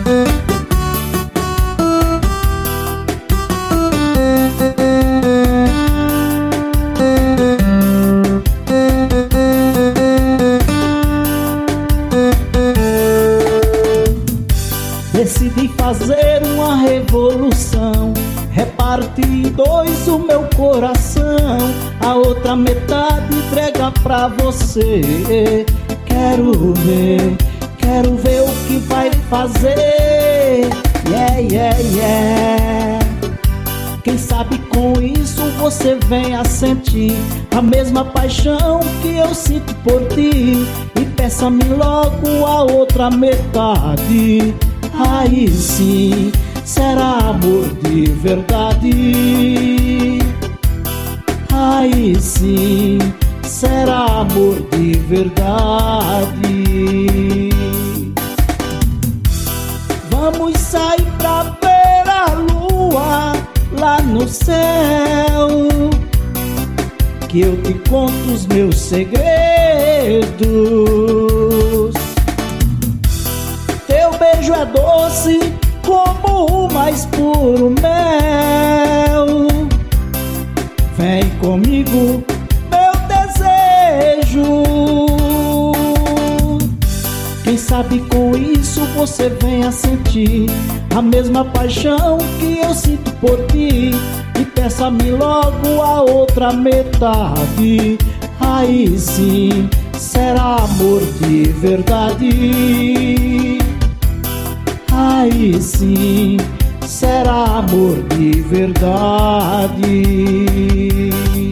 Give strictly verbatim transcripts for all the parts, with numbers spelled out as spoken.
Decidi fazer uma revolução, repartir em dois o meu coração, a outra metade entrega pra você. Quero ver, quero ver o que vai fazer. Yeah, yeah, yeah. Quem sabe com isso você vem a sentir a mesma paixão que eu sinto por ti, e peça-me logo a outra metade. Aí sim será amor de verdade. Aí sim será amor de verdade. Vamos sair pra ver a lua lá no céu, que eu te conto os meus segredos. Teu beijo é doce como o mais puro mel. Vem comigo, meu desejo. Quem sabe com isso você vem a sentir a mesma paixão que eu sinto por ti, e peça-me logo a outra metade. Aí sim será amor de verdade. Aí sim será amor de verdade.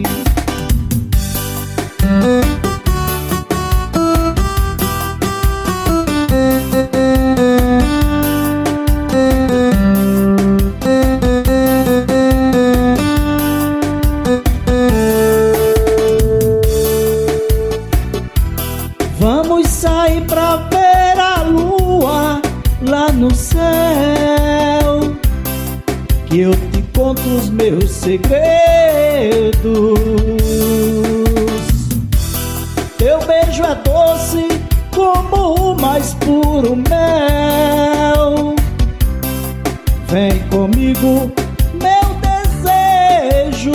Vamos sair pra ver a lua lá no céu, que eu te conto os meus segredos. Teu beijo é doce como o mais puro mel. Vem comigo, meu desejo.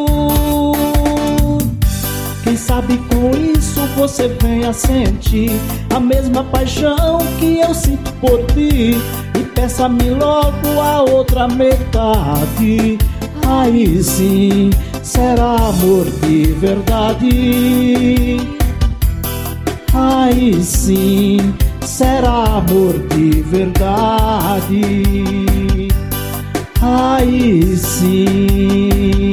Quem sabe com isso você vem a sentir a mesma paixão que eu sinto por ti, e peça-me logo a outra metade. Aí sim será amor de verdade. Aí sim será amor de verdade. Aí sim